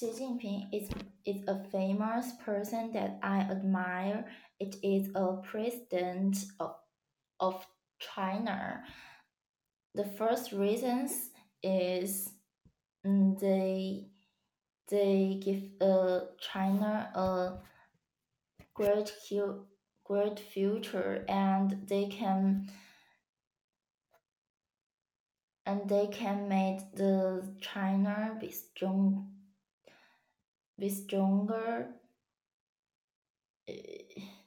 Xi Jinping is a famous person that I admire. It is a president of China. The first reasons is they give China a great future, and they can make the China be stronger.